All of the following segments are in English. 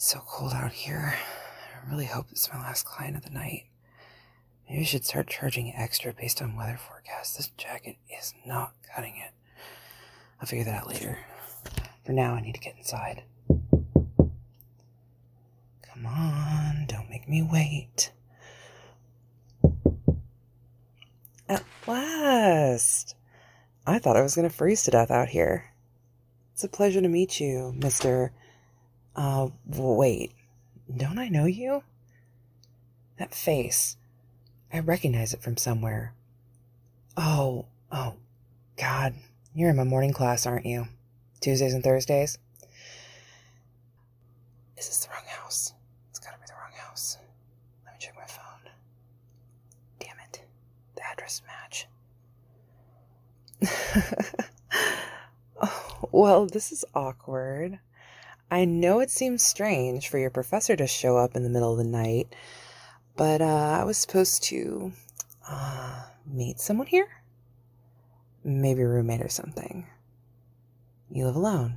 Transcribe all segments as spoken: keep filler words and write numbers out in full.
It's so cold out here. I really hope it's my last client of the night. Maybe I should start charging extra based on weather forecasts. This jacket is not cutting it. I'll figure that out later. For now, I need to get inside. Come on, don't make me wait. At last! I thought I was going to freeze to death out here. It's a pleasure to meet you, Mister Uh, wait. Don't I know you? That face. I recognize it from somewhere. Oh, oh, God. You're in my morning class, aren't you? Tuesdays and Thursdays? Is this the wrong house? It's gotta be the wrong house. Let me check my phone. Damn it. The address match. Oh, well, this is awkward. I know it seems strange for your professor to show up in the middle of the night, but uh, I was supposed to uh, meet someone here? Maybe a roommate or something. You live alone.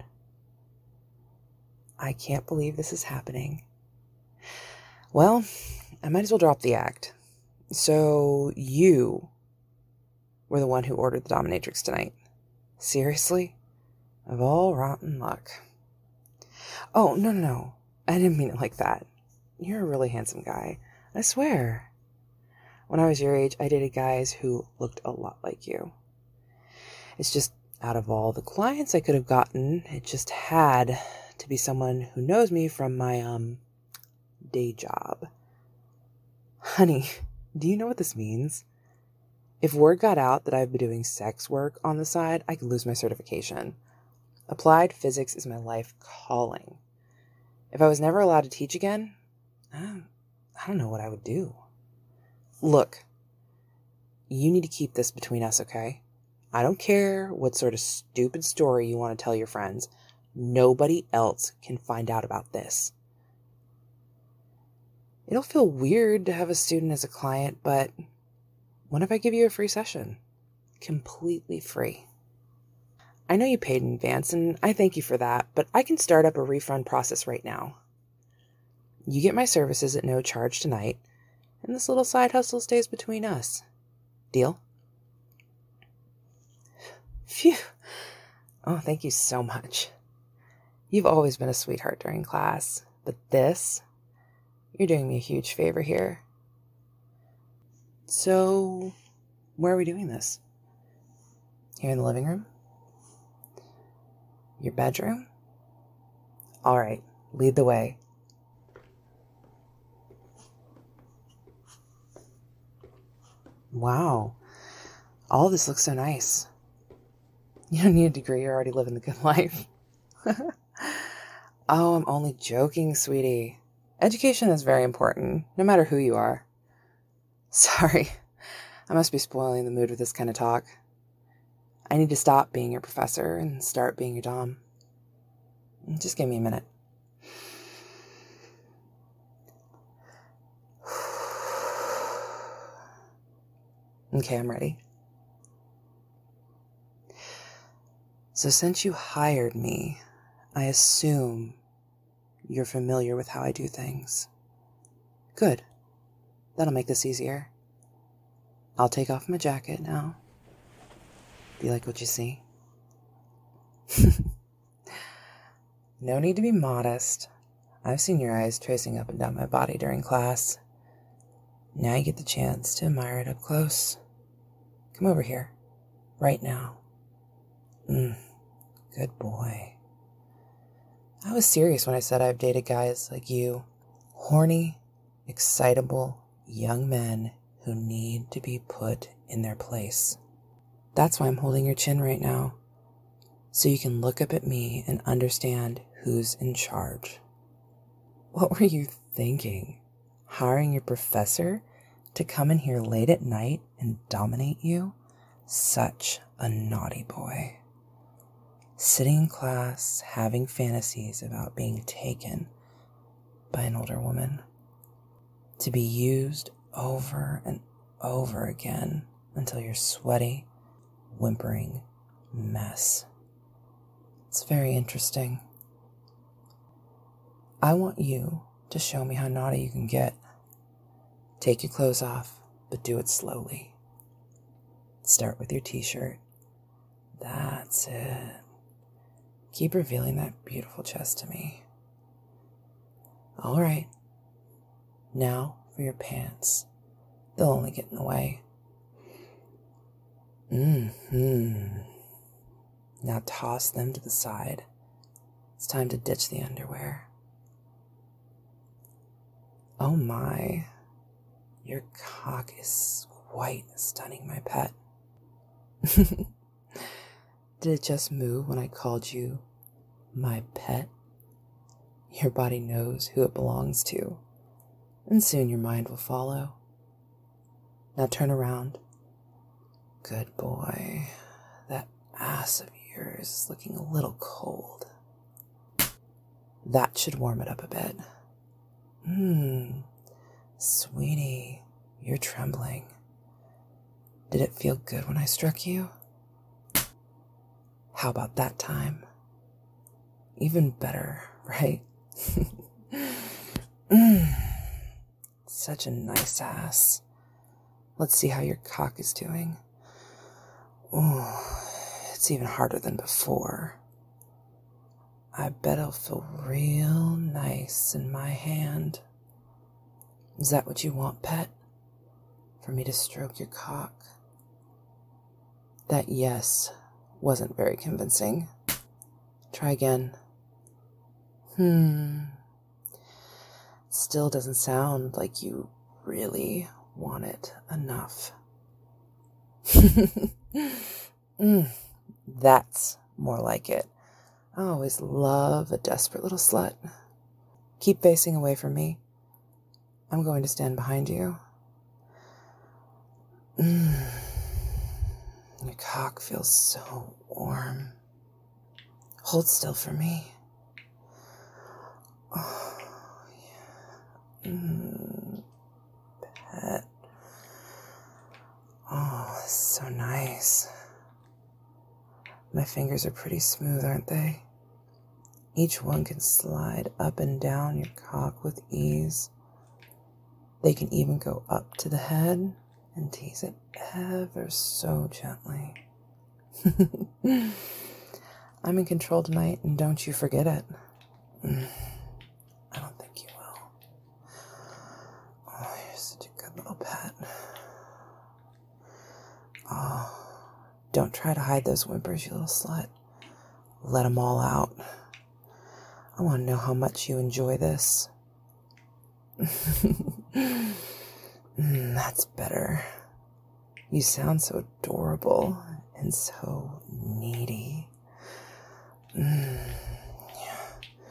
I can't believe this is happening. Well, I might as well drop the act. So you were the one who ordered the dominatrix tonight. Seriously? Of all rotten luck. Oh, no, no, no. I didn't mean it like that. You're a really handsome guy. I swear. When I was your age, I dated guys who looked a lot like you. It's just, out of all the clients I could have gotten, it just had to be someone who knows me from my, um, day job. Honey, do you know what this means? If word got out that I've been doing sex work on the side, I could lose my certification. Applied physics is my life calling. If I was never allowed to teach again, I don't, I don't know what I would do. Look, you need to keep this between us, okay? I don't care what sort of stupid story you want to tell your friends. Nobody else can find out about this. It'll feel weird to have a student as a client, but what if I give you a free session? Completely free. I know you paid in advance, and I thank you for that, but I can start up a refund process right now. You get my services at no charge tonight, and this little side hustle stays between us. Deal? Phew. Oh, thank you so much. You've always been a sweetheart during class, but this, you're doing me a huge favor here. So, where are we doing this? Here in the living room? Your bedroom? All right, lead the way. Wow, all of this looks so nice. You don't need a degree, you're already living the good life. Oh, I'm only joking, sweetie. Education is very important, no matter who you are. Sorry, I must be spoiling the mood with this kind of talk. I need to stop being your professor and start being your dom. Just give me a minute. Okay, I'm ready. So since you hired me, I assume you're familiar with how I do things. Good. That'll make this easier. I'll take off my jacket now. Do you like what you see? No need to be modest. I've seen your eyes tracing up and down my body during class. Now you get the chance to admire it up close. Come over here. Right now. Mm, good boy. I was serious when I said I've dated guys like you. Horny, excitable, young men who need to be put in their place. That's why I'm holding your chin right now, so you can look up at me and understand who's in charge. What were you thinking? Hiring your professor to come in here late at night and dominate you? Such a naughty boy. Sitting in class, having fantasies about being taken by an older woman. To be used over and over again until you're sweaty, whimpering mess. It's very interesting. I want you to show me how naughty you can get. Take your clothes off, but do it slowly. Start with your t-shirt. That's it. Keep revealing that beautiful chest to me. All right. Now for your pants. They'll only get in the way. Mm-hmm. Now toss them to the side. It's time to ditch the underwear. Oh my. Your cock is quite stunning, my pet. Did it just move when I called you my pet? Your body knows who it belongs to, and soon your mind will follow. Now turn around. Good boy. That ass of yours is looking a little cold. That should warm it up a bit. Hmm. Sweetie, you're trembling. Did it feel good when I struck you? How about that time? Even better, right? mm. Such a nice ass. Let's see how your cock is doing. Ooh, it's even harder than before. I bet it'll feel real nice in my hand. Is that what you want, pet? For me to stroke your cock? That yes wasn't very convincing. Try again. Hmm. Still doesn't sound like you really want it enough. mm, that's more like it. I always love a desperate little slut. Keep facing away from me. I'm going to stand behind you. Mm. Your cock feels so warm. Hold still for me. Oh, yeah. Mm. Pet. Oh, this is so nice. My fingers are pretty smooth, aren't they? Each one can slide up and down your cock with ease. They can even go up to the head and tease it ever so gently. I'm in control tonight, and don't you forget it. Mm, I don't think you will. Oh, you're such a good little pet. Oh, don't try to hide those whimpers, you little slut. Let them all out. I want to know how much you enjoy this. mm, that's better. You sound so adorable and so needy. Mm, yeah.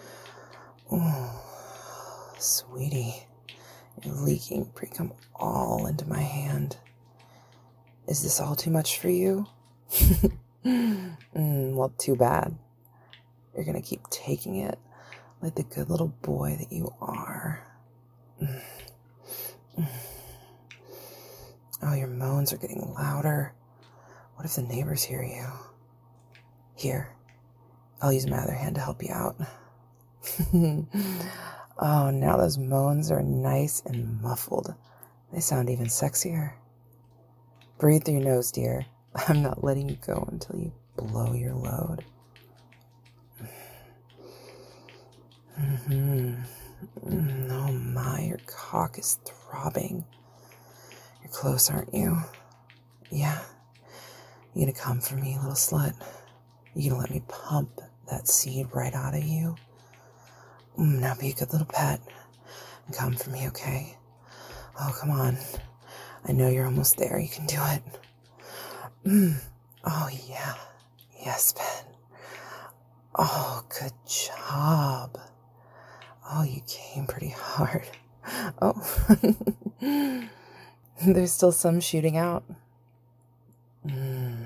Oh, sweetie, you're leaking pre-cum all into my hand. Is this all too much for you? mm, well, too bad. You're gonna keep taking it like the good little boy that you are. Mm. Mm. Oh, your moans are getting louder. What if the neighbors hear you? Here, I'll use my other hand to help you out. Oh, now those moans are nice and muffled. They sound even sexier. Breathe through your nose, dear. I'm not letting you go until you blow your load. Mm-hmm. Mm, oh my, your cock is throbbing. You're close, aren't you? Yeah. You gonna come for me, little slut? You gonna let me pump that seed right out of you? Mm, now be a good little pet and come for me, okay? Oh, come on. I know you're almost there. You can do it. Mm. Oh, yeah. Yes, Ben. Oh, good job. Oh, you came pretty hard. Oh. There's still some shooting out. Mm.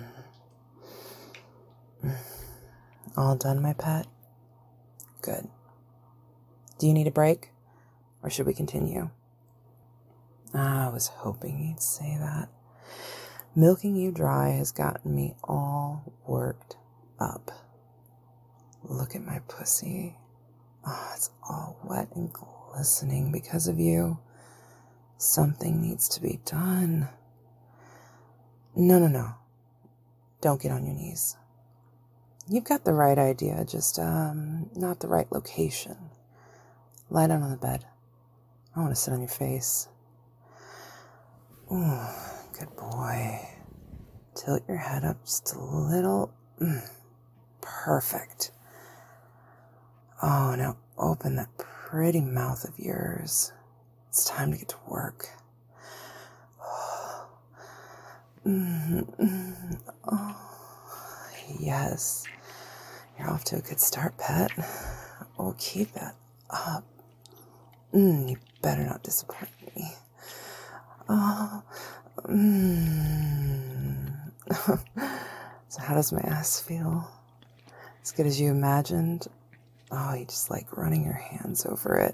All done, my pet? Good. Do you need a break? Or should we continue? Ah, I was hoping you'd say that. Milking you dry has gotten me all worked up. Look at my pussy. Oh, it's all wet and glistening because of you. Something needs to be done. No, no, no. Don't get on your knees. You've got the right idea, just, um, not the right location. Lie down on the bed. I want to sit on your face. Ooh, good boy. Tilt your head up just a little. Mm, perfect. Oh, now open that pretty mouth of yours. It's time to get to work. Mm-hmm. Oh, yes. You're off to a good start, pet. Oh, keep that up. Mm, you better not disappoint me. Oh, mm. So how does my ass feel? As good as you imagined? Oh, you just like running your hands over it.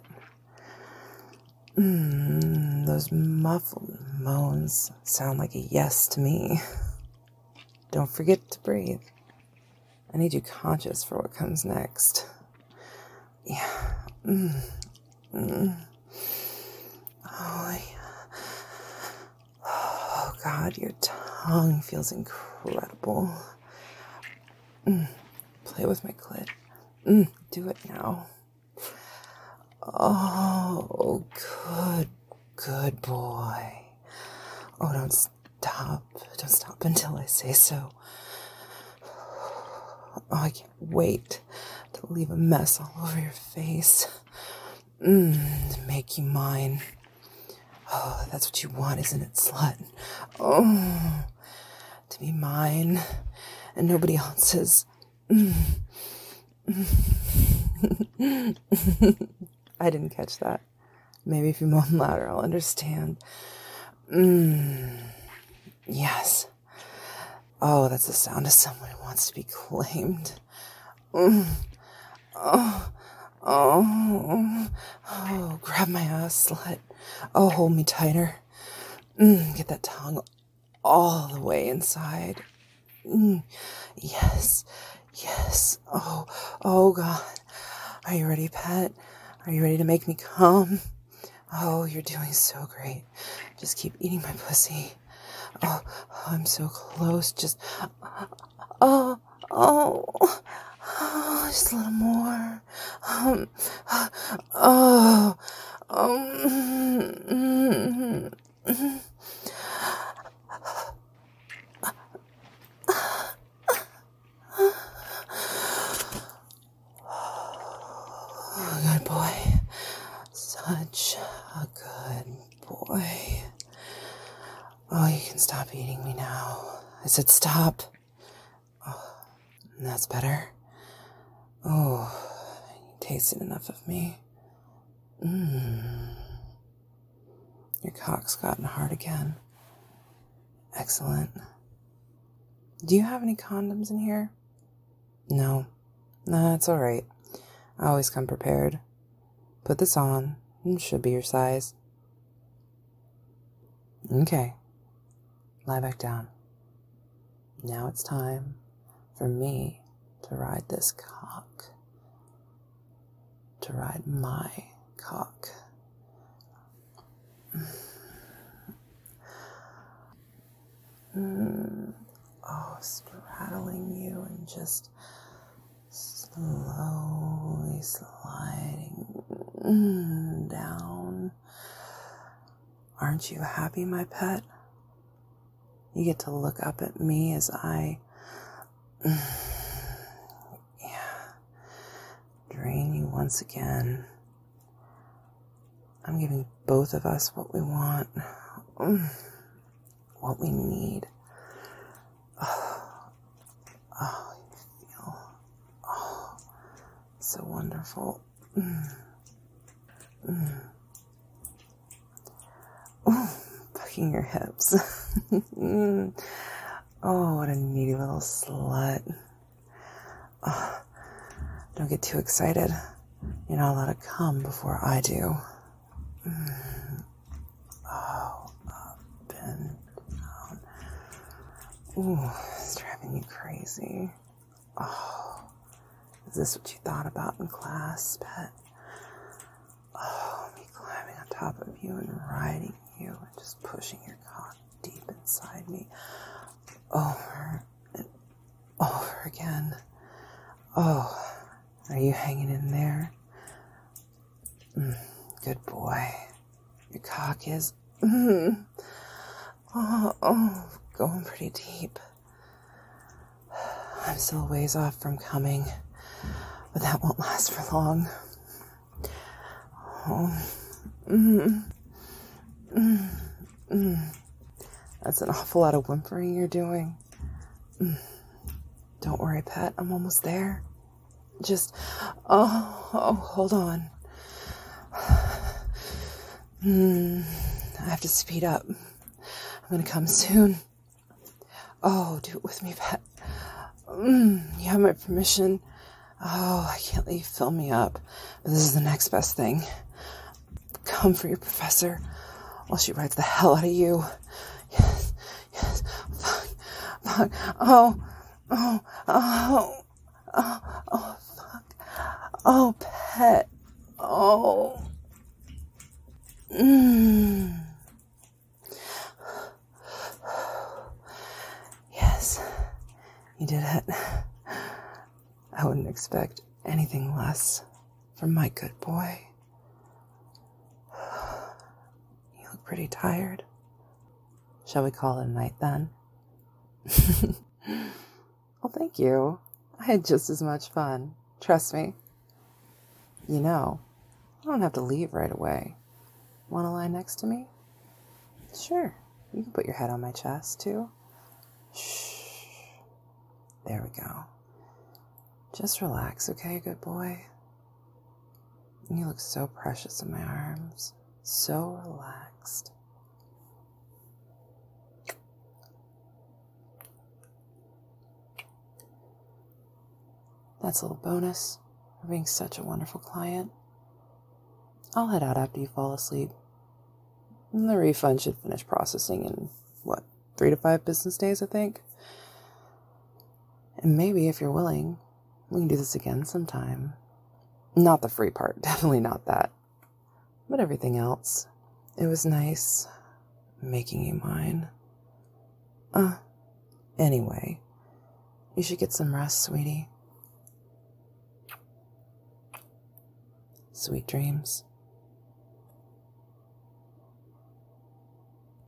Mm, those muffled moans sound like a yes to me. Don't forget to breathe. I need you conscious for what comes next. Yeah. Mm. Mm. Oh, yeah. Oh, God, your tongue feels incredible. Mm. Play with my clit. Mm. Do it now. Oh, good, good boy. Oh, don't stop. Don't stop until I say so. Oh, I can't wait to leave a mess all over your face. Mmm, to make you mine. Oh, that's what you want, isn't it, slut? Oh, to be mine and nobody else's. Mm. I didn't catch that. Maybe if you moan louder, I'll understand. Mmm. Yes. Oh, that's the sound of someone who wants to be claimed. Mm. Oh. Oh. Oh. Grab my ass, slut. Oh, hold me tighter. Mm. Get that tongue all the way inside. Mm. Yes. Yes. Oh. Oh, God. Are you ready, pet? Are you ready to make me come? Oh, you're doing so great. Just keep eating my pussy. Oh, I'm so close. Just, oh, oh, oh, just a little more. Um, oh, um, good boy. Such a good boy. Oh, you can stop eating me now. I said stop. Oh, that's better. Oh, you tasted enough of me. Mmm. Your cock's gotten hard again. Excellent. Do you have any condoms in here? No. Nah, that's all right. I always come prepared. Put this on. It should be your size. Okay. Lie back down. Now it's time for me to ride this cock. To ride my cock. Mm. Oh, straddling you and just slowly sliding mm, down. Aren't you happy, my pet? You get to look up at me as I, yeah, drain you once again. I'm giving both of us what we want, what we need. Oh, oh, you feel, oh, so wonderful. Mm. Mm. Ooh, bucking your hips. mm. Oh, what a needy little slut. Oh, don't get too excited. You're not allowed to come before I do. Mm. Oh, up and down. Ooh, it's driving you crazy. Oh, is this what you thought about in class, pet? Oh, me climbing on top of you and riding you and just pushing your cock deep inside me. Over and over again. Oh, are you hanging in there? Mm, good boy. Your cock is... Mm, oh, oh, going pretty deep. I'm still a ways off from coming, but that won't last for long. Oh, mm, mm, mm. That's an awful lot of whimpering you're doing. Mm. Don't worry, pet. I'm almost there. Just, oh, oh, hold on. Mm, I have to speed up. I'm gonna come soon. Oh, do it with me, pet. Mm, you have my permission. Oh, I can't let you fill me up. But this is the next best thing. Come for your professor while she rides the hell out of you. Yes, yes. Fuck, fuck. Oh, oh, oh, oh, oh, fuck. Oh, pet. Oh. Mm. Yes, you did it. I wouldn't expect anything less from my good boy. You look pretty tired. Shall we call it a night then? Well, thank you. I had just as much fun. Trust me. You know, I don't have to leave right away. Want to lie next to me? Sure. You can put your head on my chest, too. Shh. There we go. Just relax, okay, good boy? You look so precious in my arms. So relaxed. That's a little bonus for being such a wonderful client. I'll head out after you fall asleep. And the refund should finish processing in, what, three to five business days, I think? And maybe, if you're willing, we can do this again sometime. Not the free part, definitely not that. But everything else. It was nice making you mine. Uh, anyway, you should get some rest, sweetie. Sweet dreams.